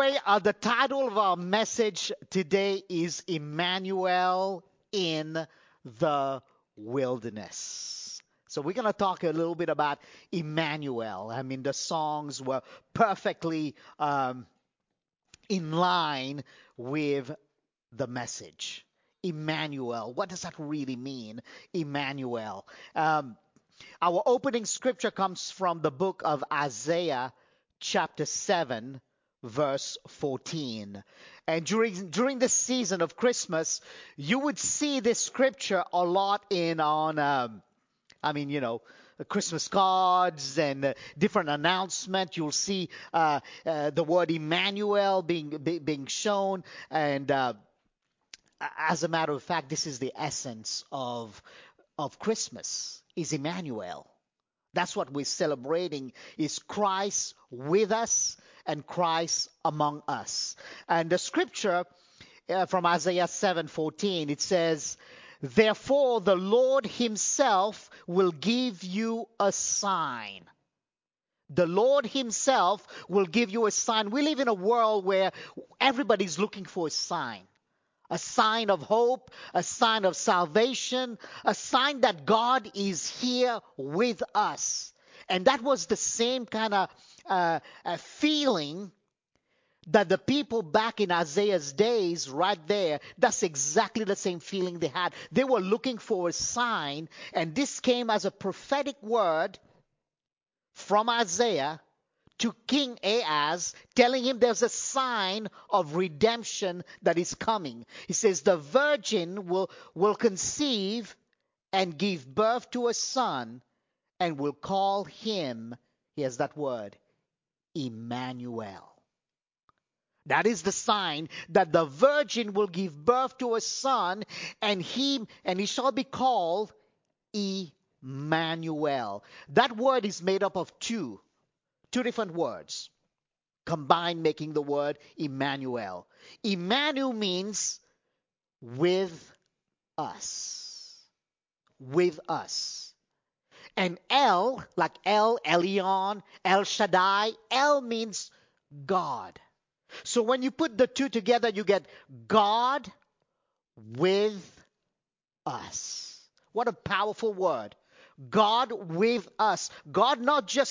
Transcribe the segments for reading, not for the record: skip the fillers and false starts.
Anyway, the title of our message today is Emmanuel in the Wilderness. So we're going to talk a little bit about Emmanuel. I mean, the songs were perfectly in line with the message. Emmanuel. What does that really mean? Emmanuel. Our opening scripture comes from the book of Isaiah, chapter 7, verse 14. And during this season of Christmas, you would see this scripture a lot Christmas cards and different announcements. You'll see the word Emmanuel being shown. And as a matter of fact, this is the essence of Christmas, is Emmanuel. That's what we're celebrating, is Christ with us and Christ among us. And the scripture from Isaiah 7:14, it says, "Therefore the Lord himself will give you a sign." The Lord himself will give you a sign. We live in a world where everybody's looking for a sign. A sign of hope, a sign of salvation, a sign that God is here with us. And that was the same kind of feeling that the people back in Isaiah's days, right there, that's exactly the same feeling they had. They were looking for a sign, and this came as a prophetic word from Isaiah to King Ahaz, telling him there's a sign of redemption that is coming. He says the virgin will conceive and give birth to a son and will call him, here's that word, Emmanuel. That is the sign that the virgin will give birth to a son, and he shall be called Emmanuel. That word is made up of two different words combined, making the word Emmanuel. Emmanuel means with us. With us. And El, like El Elyon, El Shaddai, El means God. So when you put the two together, you get God with us. What a powerful word. God with us. God, not just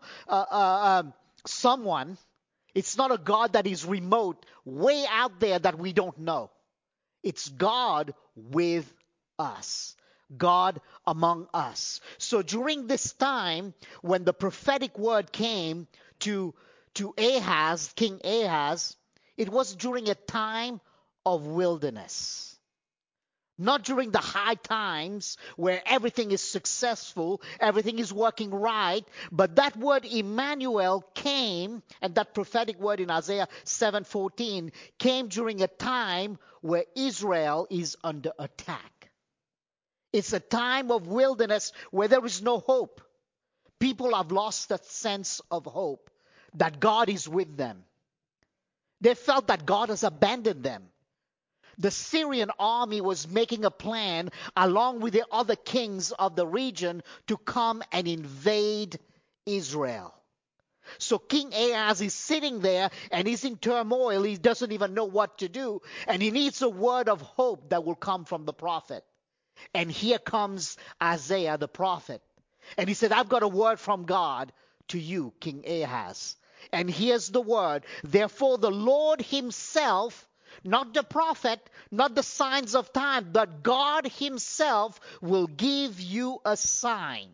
someone. It's not a God that is remote, way out there that we don't know. It's God with us. God among us. So during this time, when the prophetic word came to Ahaz, King Ahaz, it was during a time of wilderness. Not during the high times where everything is successful, everything is working right. But that word Emmanuel came, and that prophetic word in Isaiah 7:14 came during a time where Israel is under attack. It's a time of wilderness where there is no hope. People have lost that sense of hope, that God is with them. They felt that God has abandoned them. The Syrian army was making a plan along with the other kings of the region to come and invade Israel. So King Ahaz is sitting there and he's in turmoil. He doesn't even know what to do. And he needs a word of hope that will come from the prophet. And here comes Isaiah the prophet. And he said, I've got a word from God to you, King Ahaz. And here's the word. Therefore the Lord himself, not the prophet, not the signs of time, but God himself will give you a sign.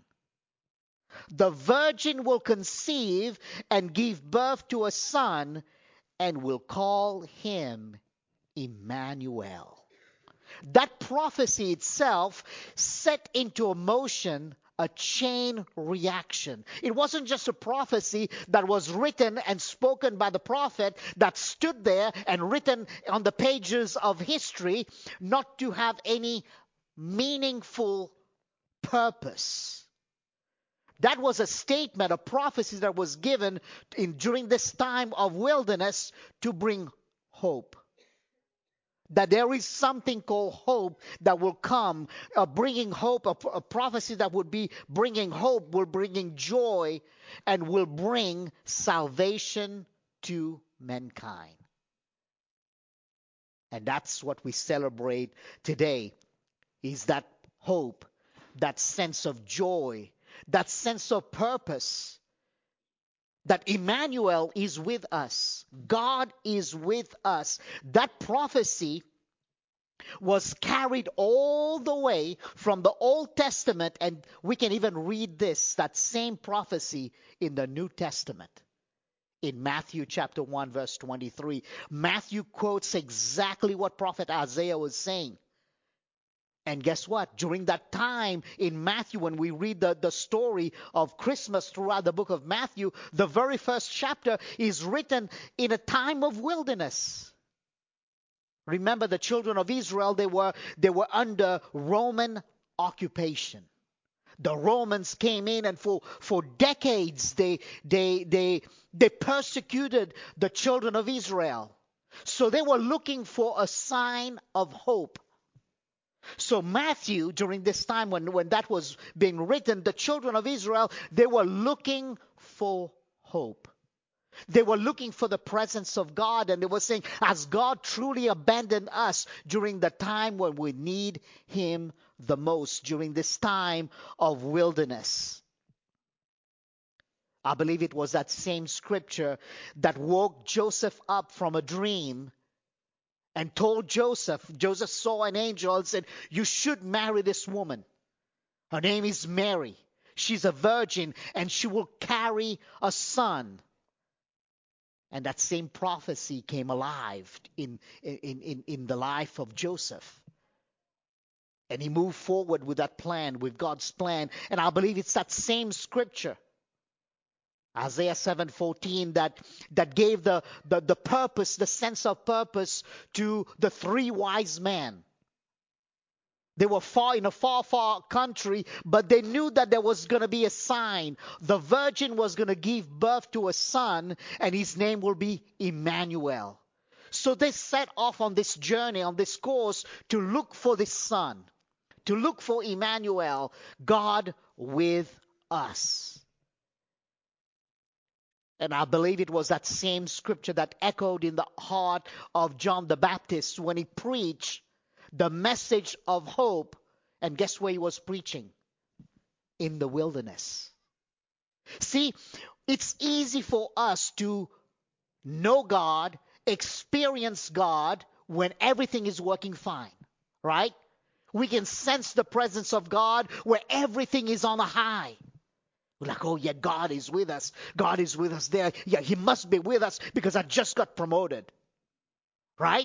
The virgin will conceive and give birth to a son and will call him Emmanuel. That prophecy itself set into motion a chain reaction. It wasn't just a prophecy that was written and spoken by the prophet that stood there and written on the pages of history, not to have any meaningful purpose. That was a statement, a prophecy that was given during this time of wilderness to bring hope. That there is something called hope that will come, bringing hope, a prophecy that would be bringing hope, will bringing joy, and will bring salvation to mankind. And that's what we celebrate today, is that hope, that sense of joy, that sense of purpose, that Emmanuel is with us. God is with us. That prophecy was carried all the way from the Old Testament, and we can even read that same prophecy in the New Testament. In Matthew chapter 1, verse 23, Matthew quotes exactly what prophet Isaiah was saying. And guess what? During that time in Matthew, when we read the story of Christmas throughout the book of Matthew, the very first chapter is written in a time of wilderness. Remember, the children of Israel, they were under Roman occupation. The Romans came in, and for decades they persecuted the children of Israel. So they were looking for a sign of hope. So Matthew, during this time when that was being written, the children of Israel, they were looking for hope. They were looking for the presence of God, and they were saying, has God truly abandoned us during the time when we need Him the most, during this time of wilderness? I believe it was that same scripture that woke Joseph up from a dream and told Joseph saw an angel and said, you should marry this woman. Her name is Mary. She's a virgin, and she will carry a son. And that same prophecy came alive in the life of Joseph. And he moved forward with that plan, with God's plan. And I believe it's that same scripture, Isaiah 7:14, that gave the purpose, the sense of purpose to the three wise men. They were in a far country, but they knew that there was going to be a sign. The virgin was going to give birth to a son, and his name will be Emmanuel. So they set off on this journey, on this course, to look for this son, to look for Emmanuel, God with us. And I believe it was that same scripture that echoed in the heart of John the Baptist when he preached the message of hope. And guess where he was preaching? In the wilderness. See, it's easy for us to know God, experience God when everything is working fine, right? We can sense the presence of God where everything is on a high. We're like, oh yeah, God is with us. God is with us there. Yeah, He must be with us because I just got promoted, right?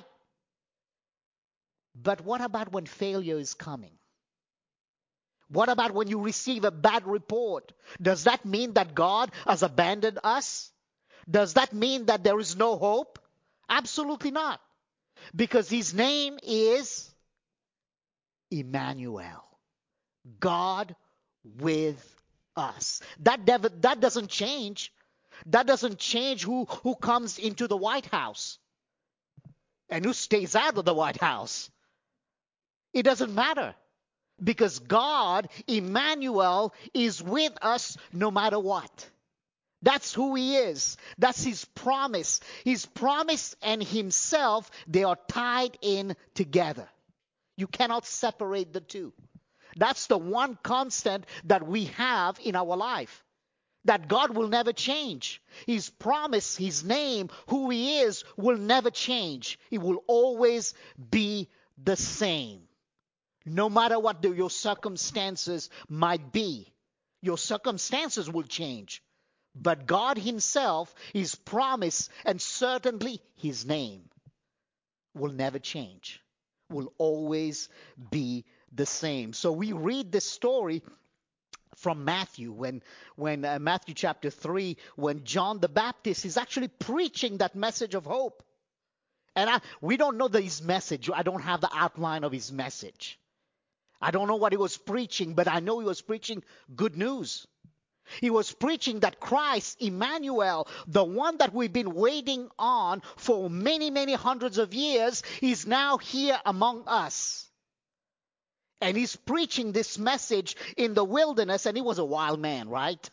But what about when failure is coming? What about when you receive a bad report? Does that mean that God has abandoned us? Does that mean that there is no hope? Absolutely not. Because His name is Emmanuel. God with us. That doesn't change. That doesn't change who comes into the White House and who stays out of the White House. It doesn't matter. Because God, Emmanuel, is with us no matter what. That's who He is. That's His promise. His promise and Himself, they are tied in together. You cannot separate the two. That's the one constant that we have in our life. That God will never change. His promise, His name, who He is, will never change. It will always be the same. No matter what your circumstances might be, your circumstances will change. But God Himself, His promise, and certainly His name will never change, will always be the same. So we read this story from Matthew, when Matthew chapter 3, when John the Baptist is actually preaching that message of hope. And we don't know his message. I don't have the outline of his message. I don't know what he was preaching, but I know he was preaching good news. He was preaching that Christ, Emmanuel, the one that we've been waiting on for many, many hundreds of years, is now here among us. And he's preaching this message in the wilderness, and he was a wild man, right?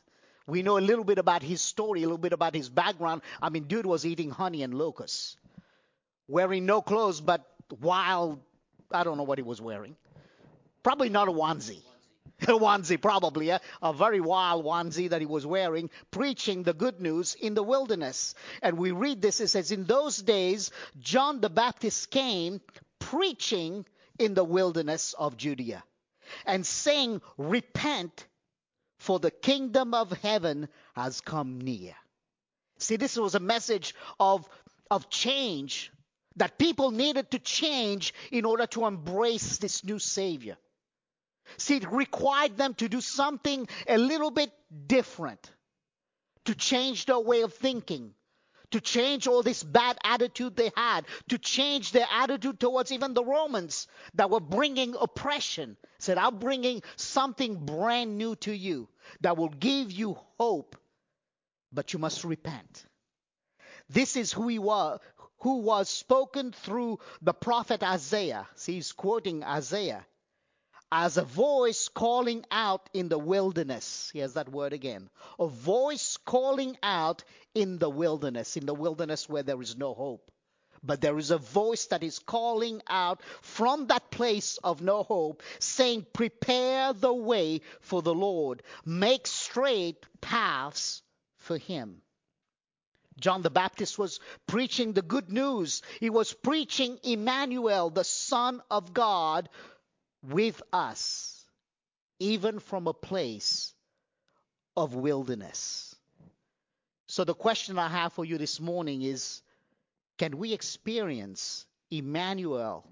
We know a little bit about his story, a little bit about his background. I mean, dude was eating honey and locusts, wearing no clothes, but wild. I don't know what he was wearing. Probably not a onesie. A onesie, probably, a very wild onesie that he was wearing, preaching the good news in the wilderness. And we read this, it says, in those days, John the Baptist came preaching in the wilderness of Judea and saying, repent, for the kingdom of heaven has come near. See, this was a message of change, that people needed to change in order to embrace this new Savior. See, it required them to do something a little bit different, to change their way of thinking, to change all this bad attitude they had, to change their attitude towards even the Romans that were bringing oppression. Said, I'm bringing something brand new to you that will give you hope, but you must repent. This is who was spoken through the prophet Isaiah. See, he's quoting Isaiah. As a voice calling out in the wilderness. Here's that word again. A voice calling out in the wilderness where there is no hope. But there is a voice that is calling out from that place of no hope, saying, prepare the way for the Lord. Make straight paths for him. John the Baptist was preaching the good news. He was preaching Emmanuel, the Son of God, with us, even from a place of wilderness. So the question I have for you this morning is, can we experience Emmanuel,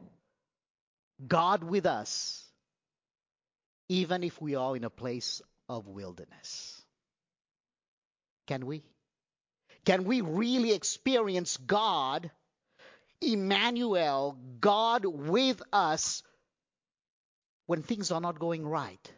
God with us, even if we are in a place of wilderness? Can we? Can we really experience God, Emmanuel, God with us, when things are not going right?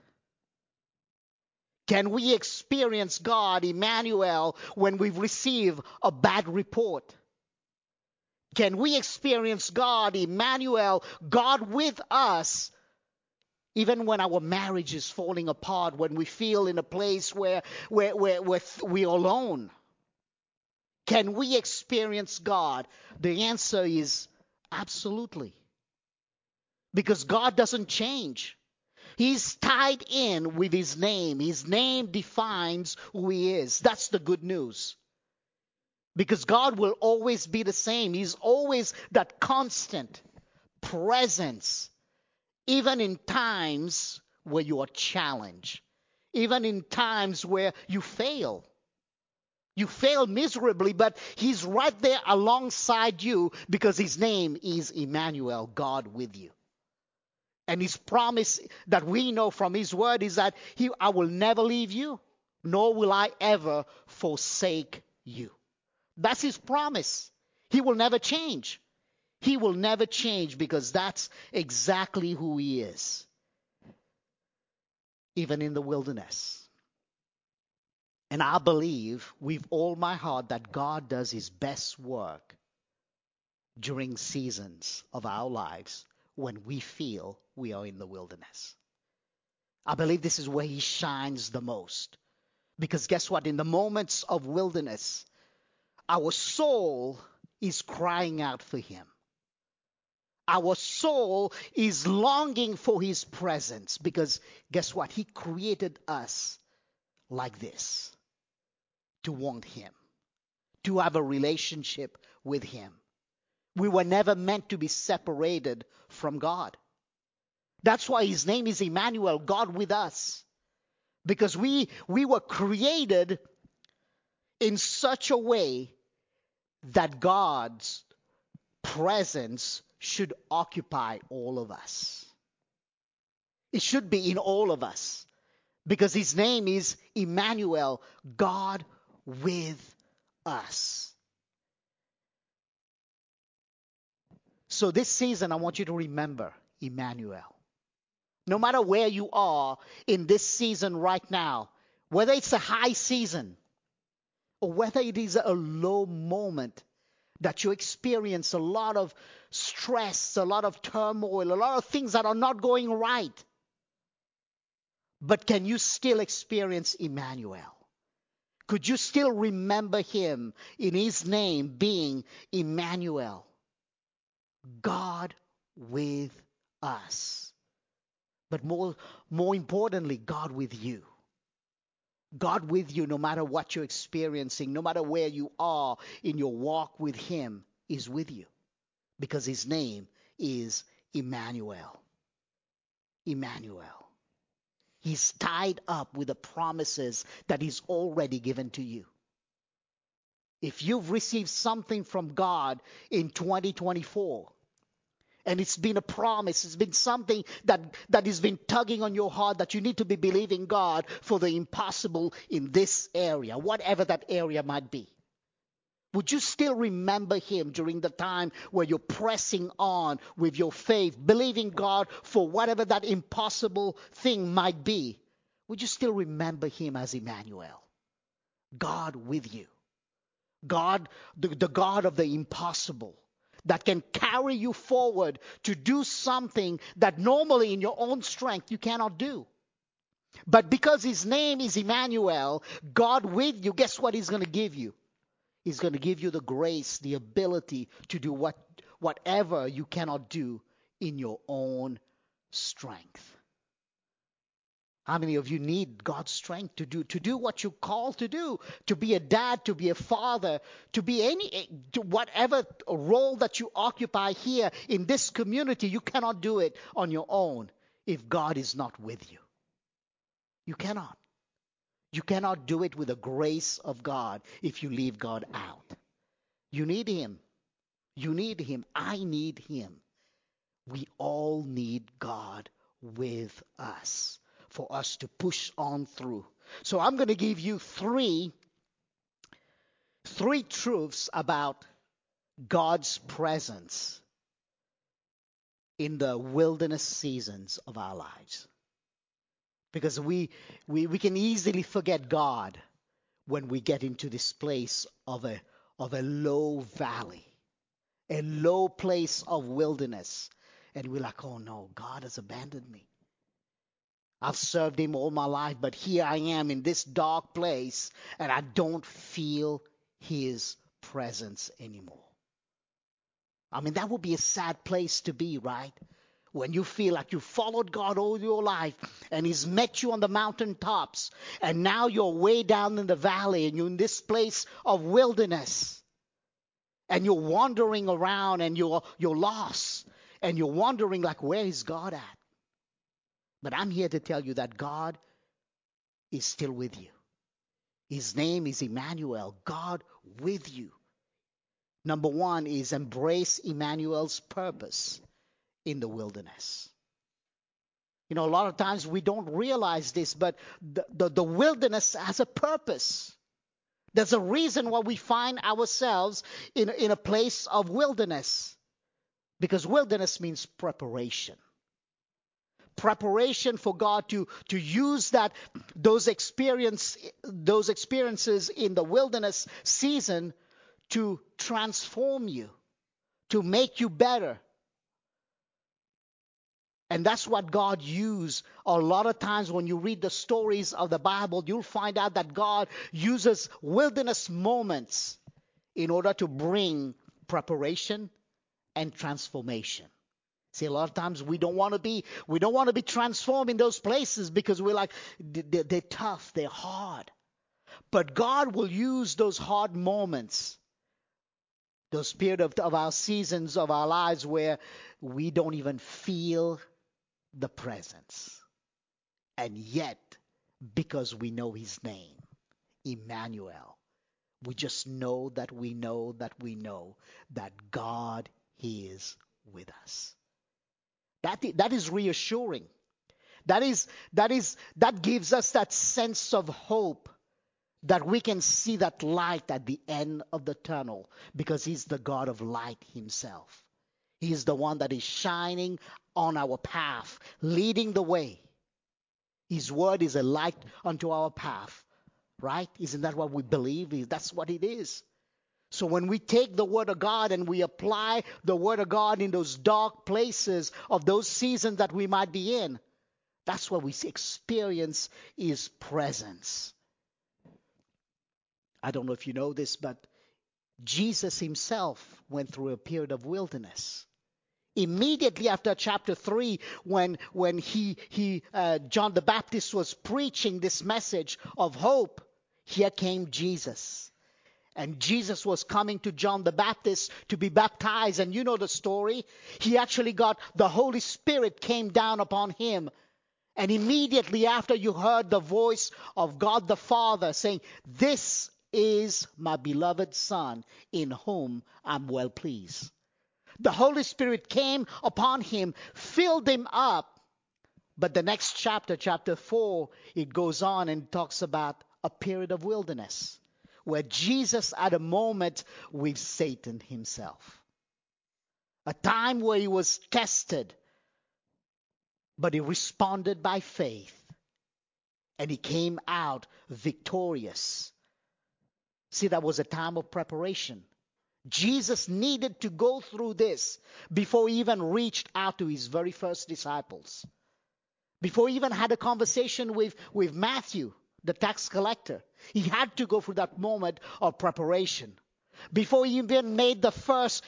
Can we experience God, Emmanuel, when we receive a bad report? Can we experience God, Emmanuel, God with us, even when our marriage is falling apart, when we feel in a place where we're alone? Can we experience God? The answer is absolutely. Because God doesn't change. He's tied in with his name. His name defines who he is. That's the good news. Because God will always be the same. He's always that constant presence, even in times where you are challenged, even in times where you fail. You fail miserably, but he's right there alongside you because his name is Emmanuel, God with you. And his promise that we know from his word is that I will never leave you, nor will I ever forsake you. That's his promise. He will never change. He will never change because that's exactly who he is. Even in the wilderness. And I believe with all my heart that God does his best work during seasons of our lives when we feel we are in the wilderness. I believe this is where he shines the most. Because guess what? In the moments of wilderness, our soul is crying out for him. Our soul is longing for his presence. Because guess what? He created us like this. To want him. To have a relationship with him. We were never meant to be separated from God. That's why his name is Emmanuel, God with us. Because we were created in such a way that God's presence should occupy all of us. It should be in all of us. Because his name is Emmanuel, God with us. So this season, I want you to remember Emmanuel. No matter where you are in this season right now, whether it's a high season or whether it is a low moment that you experience a lot of stress, a lot of turmoil, a lot of things that are not going right. But can you still experience Emmanuel? Could you still remember him in his name being Emmanuel? God with us. But more importantly, God with you. God with you no matter what you're experiencing, no matter where you are in your walk with him, is with you. Because his name is Emmanuel. Emmanuel. He's tied up with the promises that he's already given to you. If you've received something from God in 2024, and it's been a promise, it's been something that has been tugging on your heart, that you need to be believing God for the impossible in this area, whatever that area might be. Would you still remember him during the time where you're pressing on with your faith, believing God for whatever that impossible thing might be? Would you still remember him as Emmanuel? God with you. God, the God of the impossible, that can carry you forward to do something that normally in your own strength you cannot do. But because his name is Emmanuel, God with you, guess what he's going to give you? He's going to give you the grace, the ability to do whatever you cannot do in your own strength. How many of you need God's strength to do what you're called to do? To be a dad, to be a father, to be whatever role that you occupy here in this community. You cannot do it on your own if God is not with you. You cannot. You cannot do it with the grace of God if you leave God out. You need him. You need him. I need him. We all need God with us for us to push on through. So I'm going to give you three truths about God's presence in the wilderness seasons of our lives. Because we can easily forget God when we get into this place of a low valley, a low place of wilderness. And we're like, oh no, God has abandoned me. I've served him all my life, but here I am in this dark place, and I don't feel his presence anymore. I mean, that would be a sad place to be, right? When you feel like you followed God all your life, and he's met you on the mountaintops, and now you're way down in the valley, and you're in this place of wilderness, and you're wandering around, and you're lost, and you're wondering like, where is God at? But I'm here to tell you that God is still with you. His name is Emmanuel, God with you. Number one is embrace Emmanuel's purpose in the wilderness. You know, a lot of times we don't realize this, but the wilderness has a purpose. There's a reason why we find ourselves in a place of wilderness. Because wilderness means preparation. Preparation for God to use those experiences in the wilderness season to transform you, to make you better. And that's what God used. A lot of times when you read the stories of the Bible, you'll find out that God uses wilderness moments in order to bring preparation and transformation. See, a lot of times we don't want to be transformed in those places because we're like, they're tough, they're hard. But God will use those hard moments, those period of our seasons of our lives where we don't even feel the presence. And yet, because we know his name, Emmanuel, we just know that we know that we know that God is with us. That is reassuring. That gives us that sense of hope that we can see that light at the end of the tunnel because he's the God of light himself. He's the one that is shining on our path, leading the way. His word is a light unto our path, right? Isn't that what we believe? That's what it is. So when we take the word of God and we apply the word of God in those dark places of those seasons that we might be in, that's what we experience his presence. I don't know if you know this, but Jesus himself went through a period of wilderness. Immediately after chapter 3, when John the Baptist was preaching this message of hope, here came Jesus. And Jesus was coming to John the Baptist to be baptized. And you know the story. He actually got the Holy Spirit came down upon him. And immediately after, you heard the voice of God the Father saying, "This is my beloved Son, in whom I'm well pleased." The Holy Spirit came upon him, filled him up. But the next chapter, chapter 4, it goes on and talks about a period of wilderness, where Jesus had a moment with Satan himself. A time where he was tested, but he responded by faith. And he came out victorious. See, that was a time of preparation. Jesus needed to go through this before he even reached out to his very first disciples. Before he even had a conversation with Matthew, the tax collector. He had to go through that moment of preparation. Before he even made the first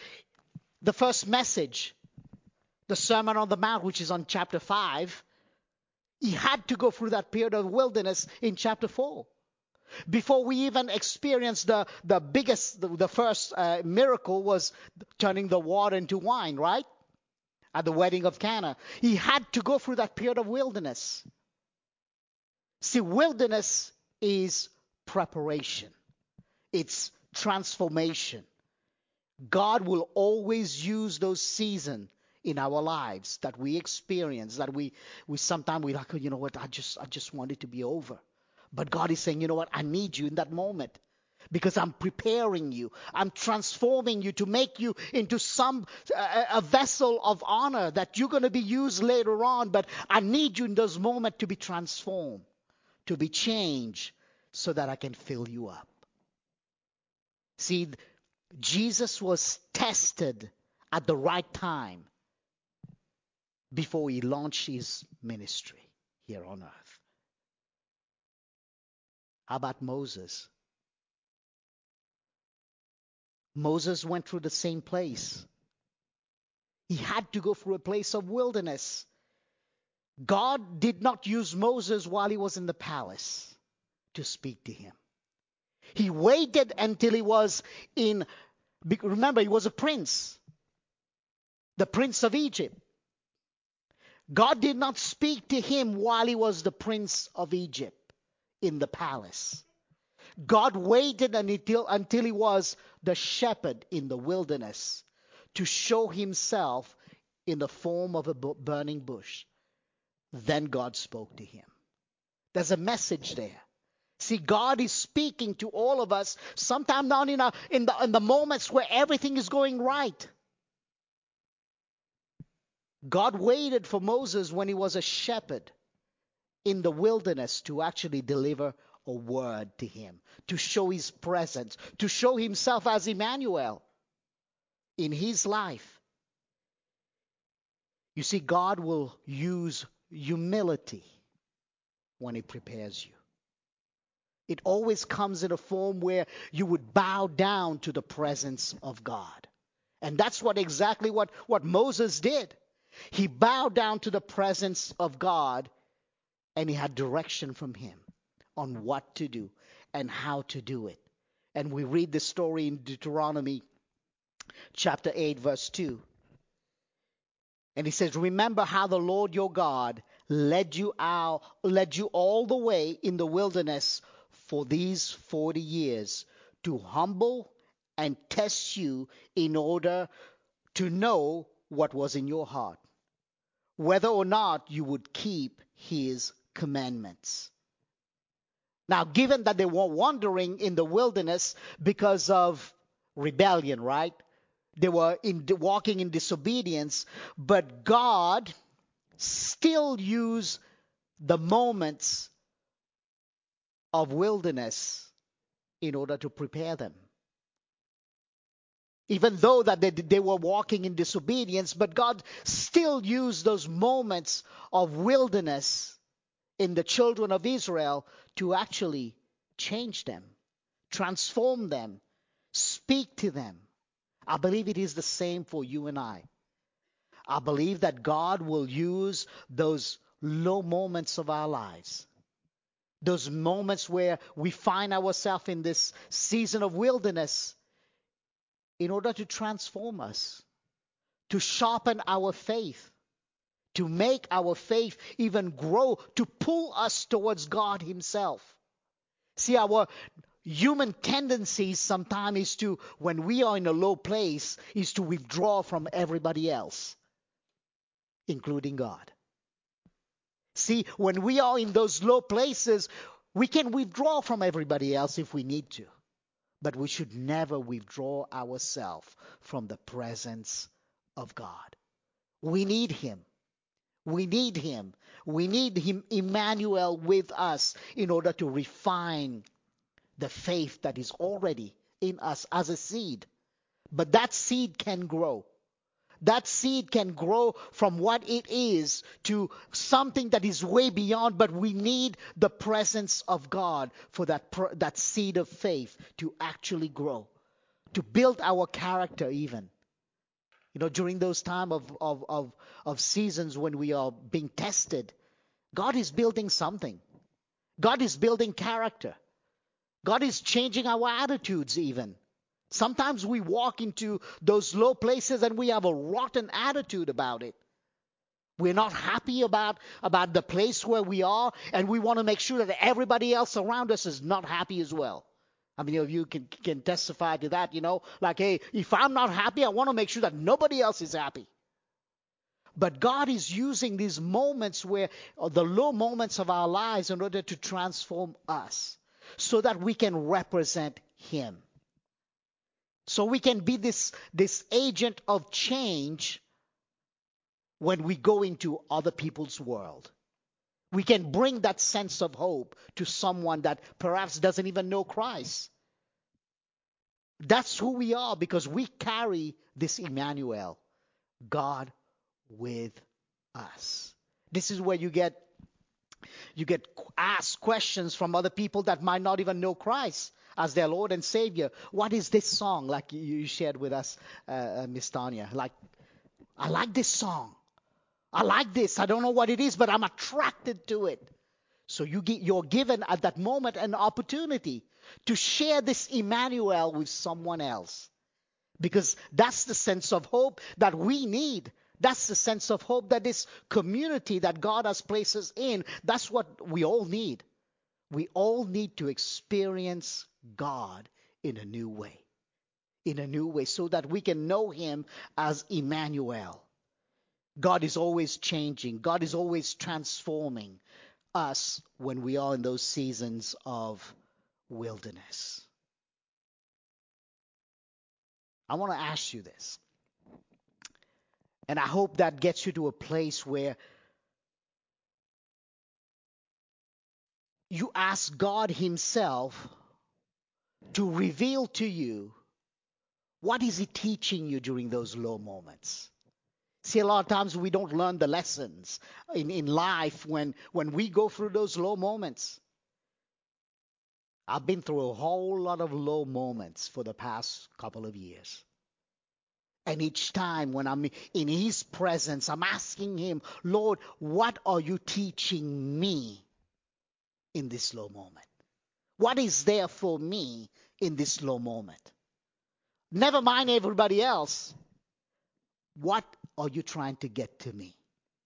message, the Sermon on the Mount, which is on chapter 5, he had to go through that period of wilderness in chapter 4. Before we even experienced the first miracle was turning the water into wine, right? At the wedding of Cana. He had to go through that period of wilderness. See, wilderness is preparation. It's transformation. God will always use those seasons in our lives that we experience, that we sometimes we like, you know what, I just want it to be over. But God is saying, you know what, I need you in that moment. Because I'm preparing you. I'm transforming you to make you into a vessel of honor that you're going to be used later on. But I need you in those moments to be transformed, to be changed, so that I can fill you up. See, Jesus was tested at the right time before he launched his ministry here on earth. How about Moses? Moses went through the same place. He had to go through a place of wilderness. God did not use Moses while he was in the palace to speak to him. He waited until he was remember, he was a prince, the prince of Egypt. God did not speak to him while he was the prince of Egypt in the palace. God waited until he was the shepherd in the wilderness to show himself in the form of a burning bush. Then God spoke to him. There's a message there. See, God is speaking to all of us, sometimes not in the moments where everything is going right. God waited for Moses when he was a shepherd in the wilderness to actually deliver a word to him, to show his presence, to show himself as Emmanuel in his life. You see, God will use humility when he prepares you. It always comes in a form where you would bow down to the presence of God. And that's exactly what Moses did. He bowed down to the presence of God, and he had direction from him on what to do and how to do it. And we read the story in Deuteronomy chapter 8, verse 2. And he says, "Remember how the Lord your God led you all the way in the wilderness for these 40 years to humble and test you in order to know what was in your heart, whether or not you would keep his commandments." Now, given that they were wandering in the wilderness because of rebellion, right? They were walking in disobedience, but God still used the moments of wilderness in order to prepare them. Even though that they were walking in disobedience, but God still used those moments of wilderness in the children of Israel to actually change them, transform them, speak to them. I believe it is the same for you and I. I believe that God will use those low moments of our lives, those moments where we find ourselves in this season of wilderness, in order to transform us, to sharpen our faith, to make our faith even grow, to pull us towards God Himself. See, our human tendencies sometimes is to, when we are in a low place, is to withdraw from everybody else, including God. See, when we are in those low places, we can withdraw from everybody else if we need to. But we should never withdraw ourselves from the presence of God. We need Him. We need Him. We need Him, Emmanuel, with us in order to refine the faith that is already in us as a seed. But that seed can grow. That seed can grow from what it is to something that is way beyond, but we need the presence of God for that seed of faith to actually grow, to build our character even. You know, during those time of seasons when we are being tested, God is building something. God is building character. God is changing our attitudes even. Sometimes we walk into those low places and we have a rotten attitude about it. We're not happy about the place where we are, and we want to make sure that everybody else around us is not happy as well. How many of you can testify to that, you know? Like, hey, if I'm not happy, I want to make sure that nobody else is happy. But God is using these moments where, the low moments of our lives, in order to transform us so that we can represent Him. So we can be this agent of change when we go into other people's world. We can bring that sense of hope to someone that perhaps doesn't even know Christ. That's who we are, because we carry this Emmanuel, God with us. This is where you get asked questions from other people that might not even know Christ as their Lord and Savior. What is this song? Like you shared with us, Miss Tanya. Like, I like this song. I like this. I don't know what it is, but I'm attracted to it. So you're given at that moment an opportunity to share this Emmanuel with someone else. Because that's the sense of hope that we need. That's the sense of hope that this community that God has placed us in, that's what we all need. We all need to experience God in a new way. In a new way, so that we can know Him as Emmanuel. God is always changing. God is always transforming us when we are in those seasons of wilderness. I want to ask you this. And I hope that gets you to a place where you ask God Himself to reveal to you, what is He teaching you during those low moments? See, a lot of times we don't learn the lessons in life when we go through those low moments. I've been through a whole lot of low moments for the past couple of years. And each time when I'm in His presence, I'm asking Him, Lord, what are you teaching me in this low moment? What is there for me in this low moment? Never mind everybody else. What are you trying to get to me?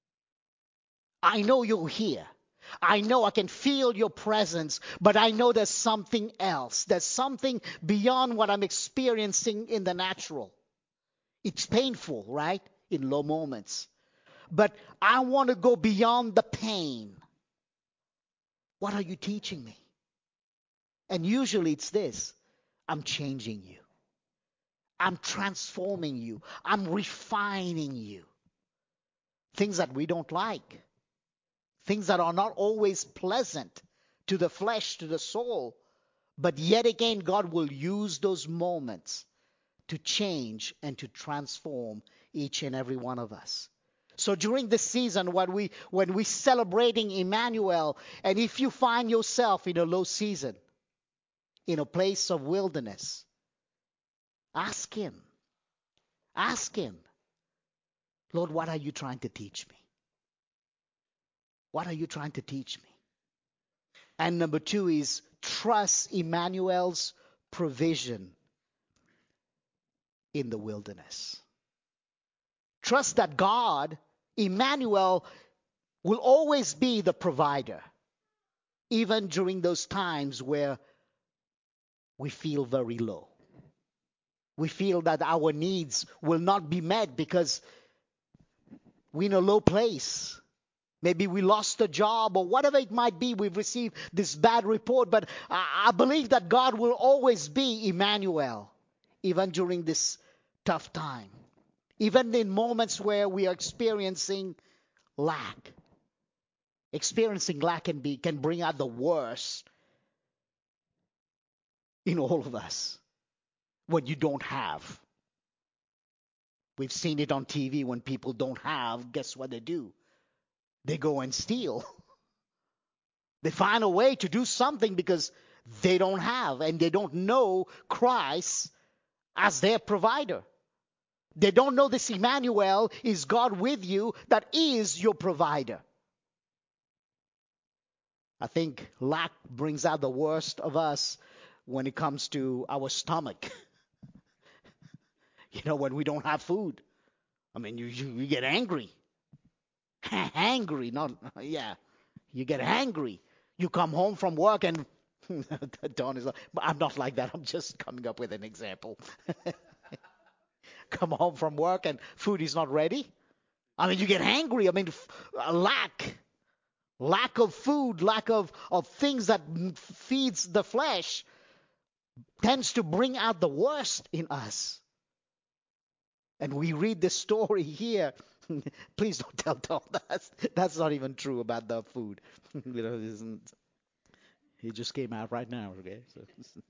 I know you're here. I know I can feel your presence, but I know there's something else. There's something beyond what I'm experiencing in the natural. It's painful, right? In low moments. But I want to go beyond the pain. What are you teaching me? And usually it's this. I'm changing you. I'm transforming you. I'm refining you. Things that we don't like. Things that are not always pleasant to the flesh, to the soul. But yet again, God will use those moments to change and to transform each and every one of us. So during this season, when we celebrating Emmanuel, and if you find yourself in a low season, in a place of wilderness, ask Him. Ask Him, Lord, what are you trying to teach me? What are you trying to teach me? And number 2 is trust Emmanuel's provision in the wilderness. Trust that God, Emmanuel, will always be the provider, even during those times where we feel very low. We feel that our needs will not be met because we're in a low place. Maybe we lost a job or whatever it might be. We've received this bad report. But I believe that God will always be Emmanuel, even during this tough time. Even in moments where we are experiencing lack. Experiencing lack can bring out the worst in all of us when you don't have. We've seen it on TV when people don't have. Guess what they do? They go and steal. They find a way to do something because they don't have and they don't know Christ as their provider. They don't know this Emmanuel is God with you that is your provider. I think lack brings out the worst of us when it comes to our stomach. When we don't have food. I mean, you get angry. Angry, not, yeah. You get angry. You come home from work and Don is like, I'm not like that. I'm just coming up with an example. Come home from work and food is not ready. I mean, you get angry. I mean, lack of food, lack of things that feeds the flesh tends to bring out the worst in us. And we read this story here. Please don't tell Tom that's not even true about the food. He just came out right now, okay? So.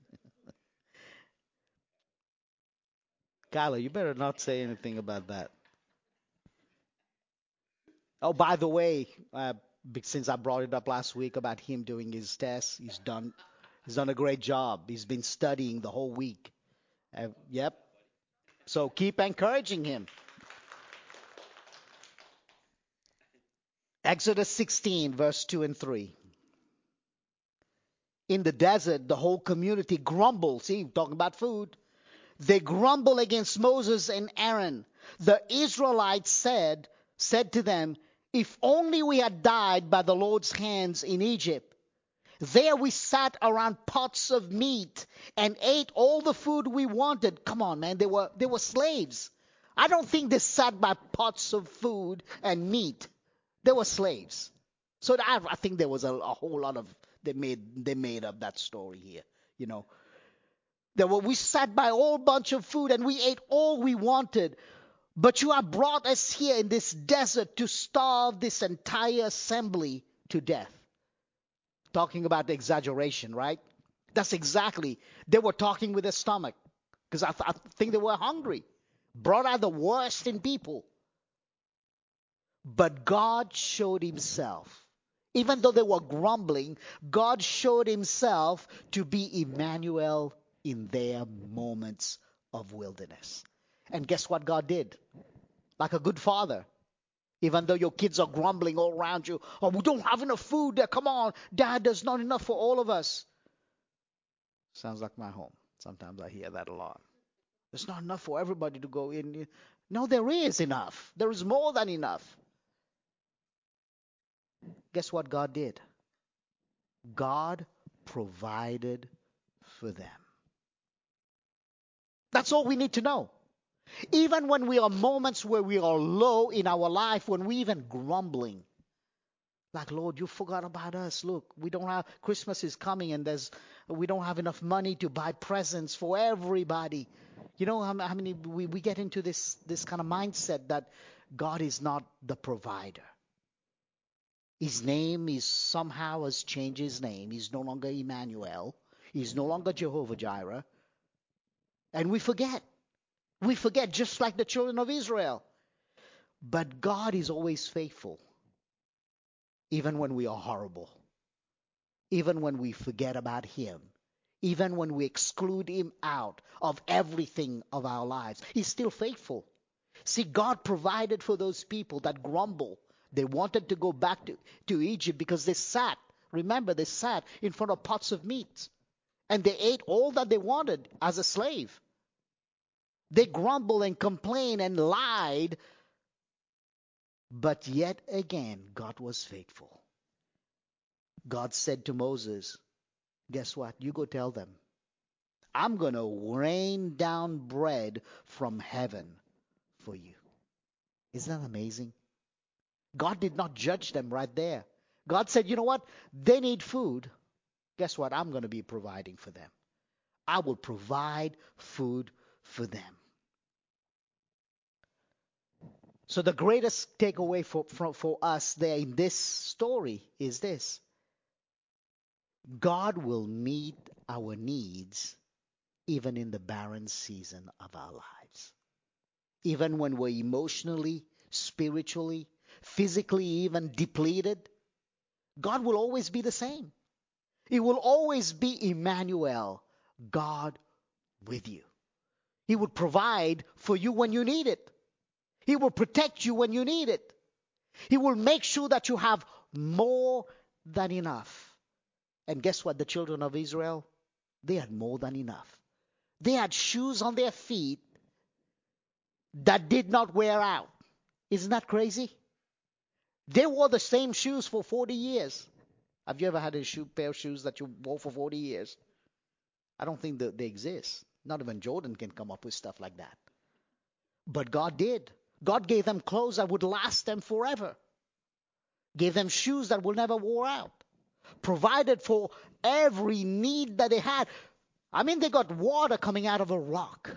Kyla, you better not say anything about that. Oh, by the way, since I brought it up last week about him doing his test, he's done a great job. He's been studying the whole week. Yep. So keep encouraging him. Exodus 16, verse 2 and 3. In the desert, the whole community grumbled. See, talking about food. They grumble against Moses and Aaron. The Israelites said to them, if only we had died by the Lord's hands in Egypt. There we sat around pots of meat and ate all the food we wanted. Come on, man, they were slaves. I don't think they sat by pots of food and meat. They were slaves. So I think there was a whole lot of they made up that story here. We sat by a whole bunch of food and we ate all we wanted. But you have brought us here in this desert to starve this entire assembly to death. Talking about the exaggeration, right? That's exactly. They were talking with their stomach. Because I think they were hungry. Brought out the worst in people. But God showed himself. Even though they were grumbling, God showed himself to be Emmanuel in their moments of wilderness. And guess what God did? Like a good father. Even though your kids are grumbling all around you. Oh, we don't have enough food there. Come on, Dad, there's not enough for all of us. Sounds like my home. Sometimes I hear that a lot. There's not enough for everybody to go in. No, there is enough. There is more than enough. Guess what God did? God provided for them. That's all we need to know. Even when we are moments where we are low in our life, when we even grumbling, like, Lord, you forgot about us. Look, we don't have, Christmas is coming and we don't have enough money to buy presents for everybody. You know how many we get into this kind of mindset that God is not the provider. His name is somehow has changed his name. He's no longer Emmanuel. He's no longer Jehovah Jireh. And we forget. We forget just like the children of Israel. But God is always faithful. Even when we are horrible. Even when we forget about him. Even when we exclude him out of everything of our lives, he's still faithful. See, God provided for those people that grumble. They wanted to go back to Egypt because they sat. Remember, they sat in front of pots of meat. And they ate all that they wanted as a slave. They grumbled and complained and lied. But yet again, God was faithful. God said to Moses, guess what? You go tell them, I'm going to rain down bread from heaven for you. Isn't that amazing? God did not judge them right there. God said, you know what? They need food. Guess what? I'm going to be providing for them. I will provide food for them. So the greatest takeaway for us there in this story is this. God will meet our needs even in the barren season of our lives. Even when we're emotionally, spiritually, physically even depleted, God will always be the same. He will always be Emmanuel, God with you. He will provide for you when you need it. He will protect you when you need it. He will make sure that you have more than enough. And guess what? The children of Israel, they had more than enough. They had shoes on their feet that did not wear out. Isn't that crazy? They wore the same shoes for 40 years. Have you ever had a pair of shoes that you wore for 40 years? I don't think that they exist. Not even Jordan can come up with stuff like that. But God did. God gave them clothes that would last them forever. Gave them shoes that will never wear out. Provided for every need that they had. I mean, they got water coming out of a rock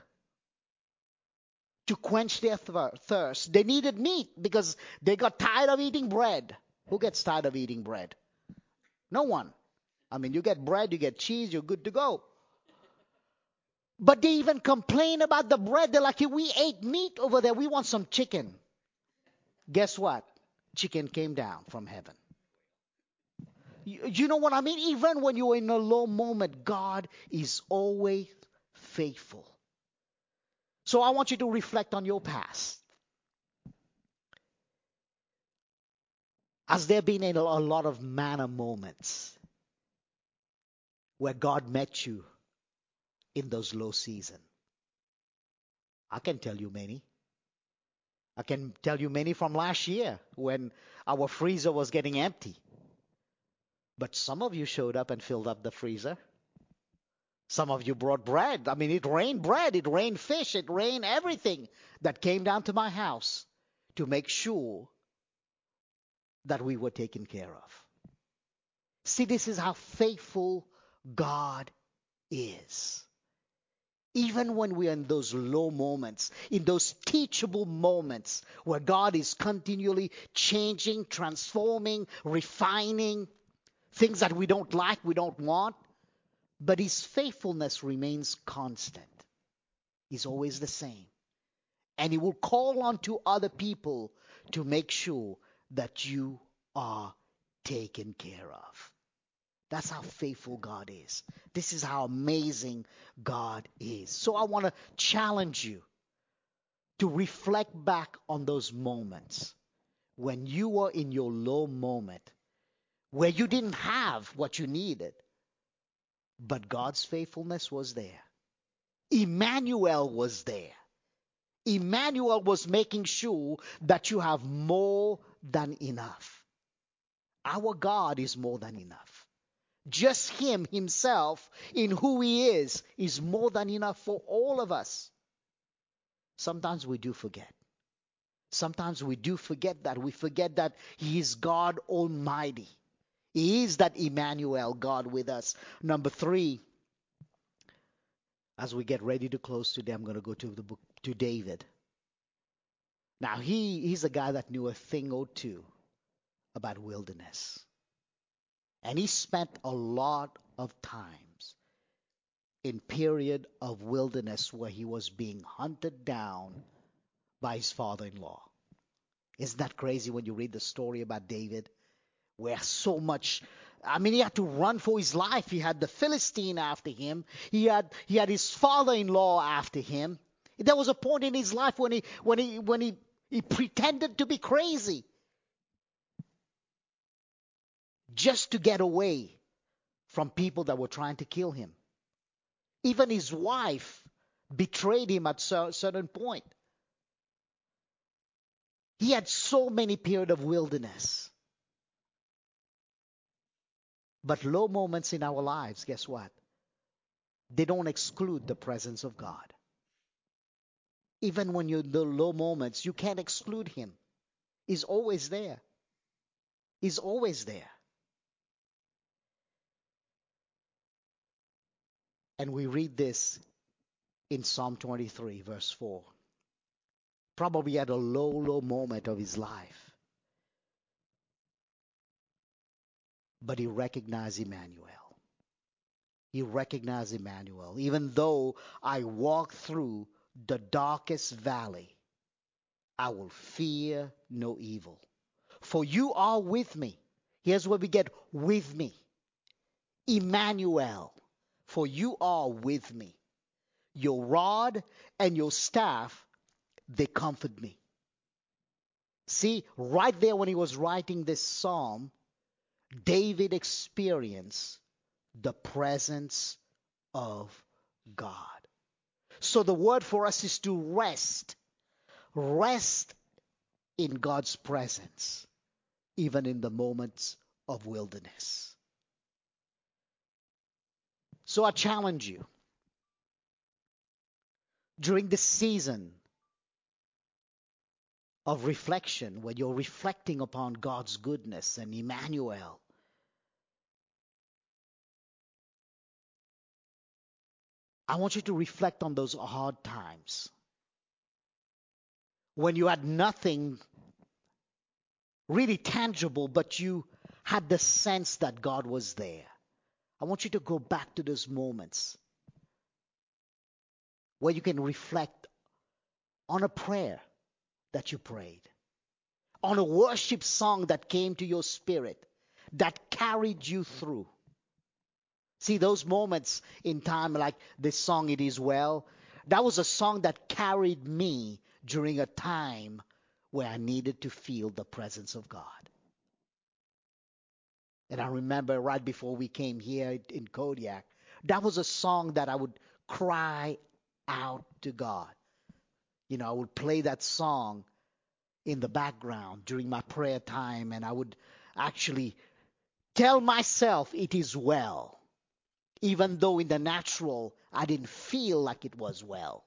to quench their thirst. They needed meat because they got tired of eating bread. Who gets tired of eating bread? No one. I mean, you get bread, you get cheese, you're good to go. But they even complain about the bread. They're like, we ate meat over there. We want some chicken. Guess what? Chicken came down from heaven. You know what I mean? Even when you're in a low moment, God is always faithful. So I want you to reflect on your past. Has there been a lot of manna moments where God met you in those low seasons? I can tell you many. I can tell you many from last year when our freezer was getting empty. But some of you showed up and filled up the freezer. Some of you brought bread. I mean, it rained bread, it rained fish, it rained everything that came down to my house to make sure that we were taken care of. See, this is how faithful God is. Even when we're in those low moments, in those teachable moments where God is continually changing, transforming, refining things that we don't like, we don't want, but His faithfulness remains constant. He's always the same. And He will call on to other people to make sure that you are taken care of. That's how faithful God is. This is how amazing God is. So I want to challenge you to reflect back on those moments when you were in your low moment, where you didn't have what you needed, but God's faithfulness was there. Emmanuel was there. Emmanuel was making sure that you have more than enough. Our God is more than enough. Just Him Himself in who He is more than enough for all of us. Sometimes we do forget. Sometimes we do forget that. We forget that He is God Almighty. He is that Emmanuel, God with us. Number 3, as we get ready to close today, I'm going to go to the book to David. Now, he's a guy that knew a thing or two about wilderness. And he spent a lot of times in period of wilderness where he was being hunted down by his father-in-law. Isn't that crazy when you read the story about David, where so much I mean, he had to run for his life. He had the Philistine after him. He had his father-in-law after him. There was a point in his life when he pretended to be crazy just to get away from people that were trying to kill him. Even his wife betrayed him at a certain point. He had so many periods of wilderness. But low moments in our lives, guess what? They don't exclude the presence of God. Even when you're in the low moments, you can't exclude Him. He's always there. He's always there. And we read this in Psalm 23, verse 4. Probably at a low moment of his life. But he recognized Emmanuel. He recognized Emmanuel. Even though I walk through the darkest valley, I will fear no evil. For you are with me. Here's where we get with me. Emmanuel. For you are with me. Your rod and your staff, they comfort me. See, right there when he was writing this psalm, David experienced the presence of God. So the word for us is to rest. Rest in God's presence, even in the moments of wilderness. So I challenge you, during this season of reflection, when you're reflecting upon God's goodness and Emmanuel, I want you to reflect on those hard times when you had nothing really tangible, but you had the sense that God was there. I want you to go back to those moments where you can reflect on a prayer that you prayed, on a worship song that came to your spirit, that carried you through. See, those moments in time, like this song, It Is Well, that was a song that carried me during a time where I needed to feel the presence of God. And I remember right before we came here in Kodiak, that was a song that I would cry out to God. You know, I would play that song in the background during my prayer time, and I would actually tell myself it is well, even though in the natural I didn't feel like it was well.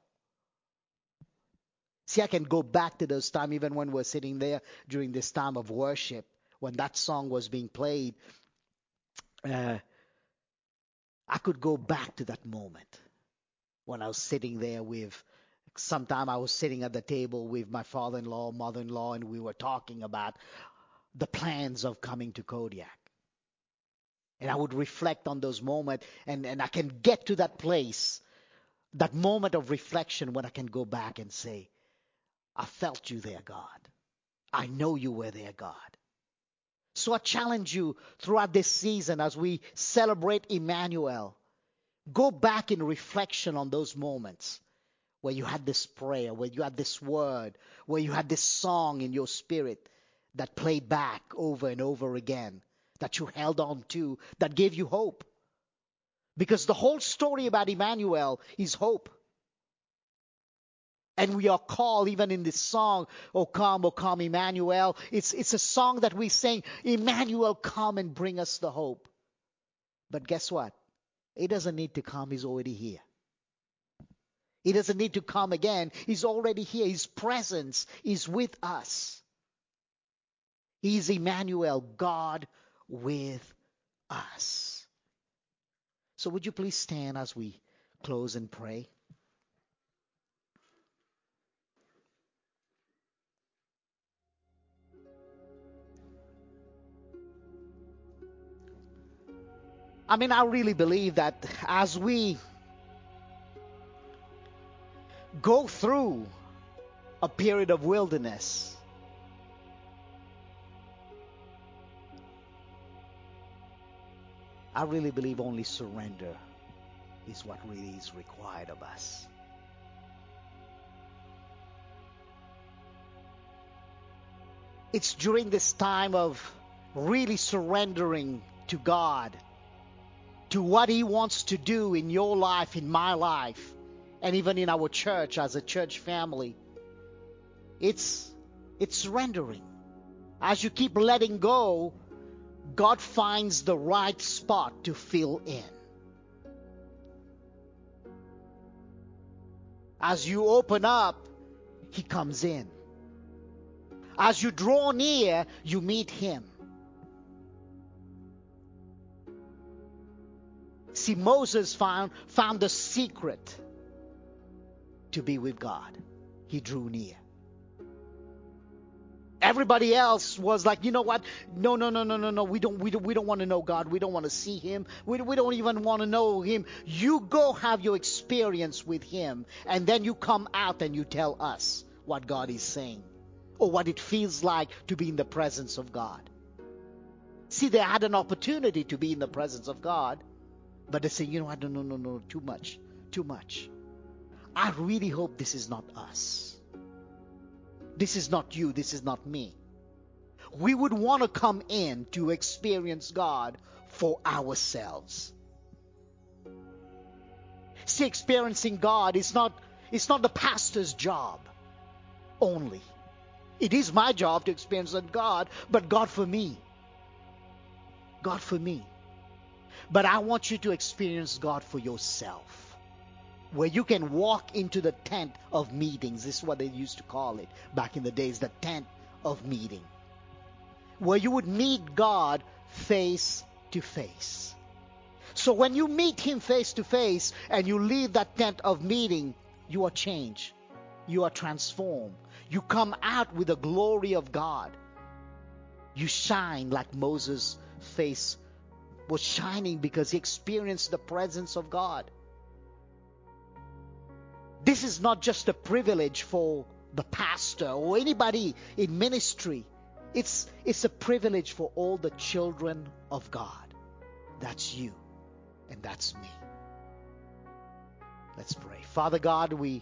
See, I can go back to those times, even when we're sitting there during this time of worship, when that song was being played, I could go back to that moment when I was sitting there with, sometime I was sitting at the table with my father-in-law, mother-in-law, and we were talking about the plans of coming to Kodiak. And I would reflect on those moments, and I can get to that place, that moment of reflection when I can go back and say, I felt you there, God. I know you were there, God. So I challenge you throughout this season as we celebrate Emmanuel, go back in reflection on those moments where you had this prayer, where you had this word, where you had this song in your spirit that played back over and over again, that you held on to, that gave you hope. Because the whole story about Emmanuel is hope. And we are called, even in this song, O come, Emmanuel. It's a song that we sing, Emmanuel, come and bring us the hope. But guess what? He doesn't need to come. He's already here. He doesn't need to come again. He's already here. His presence is with us. He's Emmanuel, God with us. So would you please stand as we close and pray? I mean, I really believe that as we go through a period of wilderness, I really believe only surrender is what really is required of us. It's during this time of really surrendering to God, to what He wants to do in your life, in my life, and even in our church as a church family. It's surrendering. As you keep letting go, God finds the right spot to fill in. As you open up, He comes in. As you draw near, you meet Him. See, Moses found the secret to be with God. He drew near. Everybody else was like, you know what? No. We don't want to know God. We don't want to see Him. We don't even want to know Him. You go have your experience with Him, and then you come out and you tell us what God is saying, or what it feels like to be in the presence of God. See, they had an opportunity to be in the presence of God, but they say, you know what? No, too much. I really hope this is not us. This is not you. This is not me. We would want to come in to experience God for ourselves. See, experiencing God is not the pastor's job only. It is my job to experience God, but God for me. God for me. But I want you to experience God for yourself, where you can walk into the tent of meetings. This is what they used to call it back in the days, the tent of meeting, where you would meet God face to face. So when you meet Him face to face and you leave that tent of meeting, you are changed. You are transformed. You come out with the glory of God. You shine like Moses' face was shining because he experienced the presence of God. This is not just a privilege for the pastor or anybody in ministry. It's a privilege for all the children of God. That's you and that's me. Let's pray. Father God, we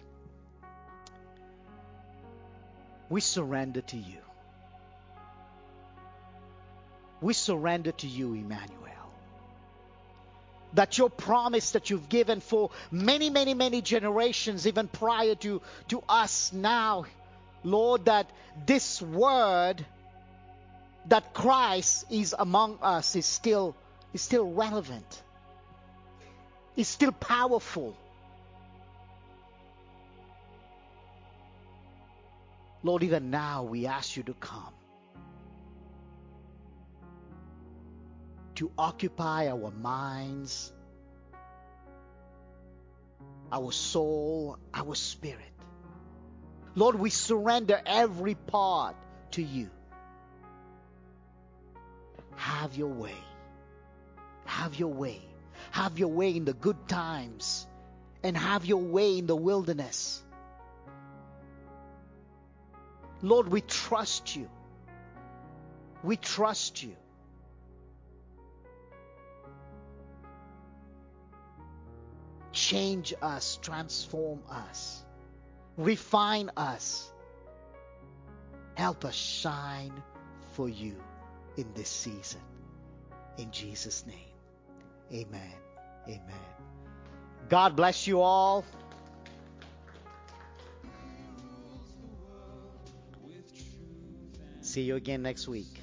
surrender to you. We surrender to you, Emmanuel. That your promise that you've given for many generations, even prior to us now, Lord, that this word that Christ is among us is still relevant. Is still powerful. Lord, even now we ask you to come, to occupy our minds, our soul, our spirit. Lord, we surrender every part to you. Have your way. Have your way. Have your way in the good times, and have your way in the wilderness. Lord, we trust you. We trust you. Change us, transform us, refine us. Help us shine for you in this season. In Jesus' name, amen. Amen. God bless you all. See you again next week.